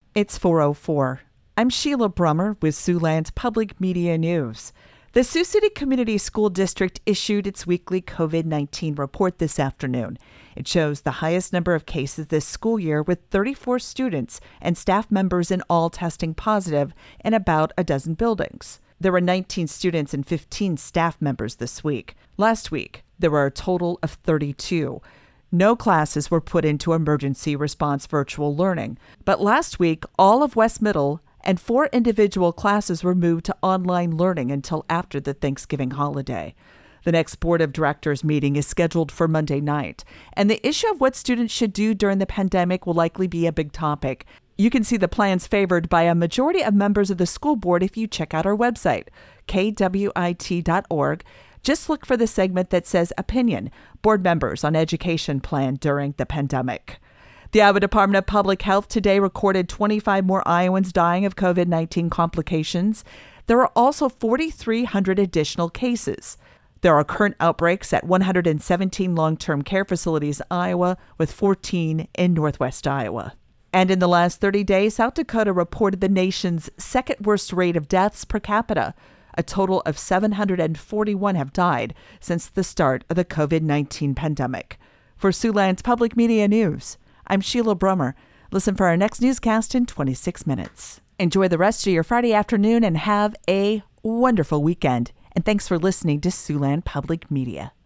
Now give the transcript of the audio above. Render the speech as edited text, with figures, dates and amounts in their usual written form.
It's 4:04. I'm Sheila Brummer with Siouxland Public Media News. The Sioux City Community School District issued its weekly COVID-19 report this afternoon. It shows the highest number of cases this school year, with 34 students and staff members in all testing positive in about a dozen buildings. There were 19 students and 15 staff members this week. Last week, there were a total of 32. No classes were put into emergency response virtual learning, but last week, all of West Middle and 4 individual classes were moved to online learning until after the Thanksgiving holiday. The next Board of Directors meeting is scheduled for Monday night, and the issue of what students should do during the pandemic will likely be a big topic. You can see the plans favored by a majority of members of the school board if you check out our website, kwit.org. Just look for the segment that says Opinion, Board Members on Education Plan During the Pandemic. The Iowa Department of Public Health today recorded 25 more Iowans dying of COVID-19 complications. There are also 4,300 additional cases. There are current outbreaks at 117 long-term care facilities in Iowa, with 14 in Northwest Iowa. And in the last 30 days, South Dakota reported the nation's second worst rate of deaths per capita. A total of 741 have died since the start of the COVID-19 pandemic. For Siouxland Public Media News, I'm Sheila Brummer. Listen for our next newscast in 26 minutes. Enjoy the rest of your Friday afternoon and have a wonderful weekend. And thanks for listening to Siouxland Public Media.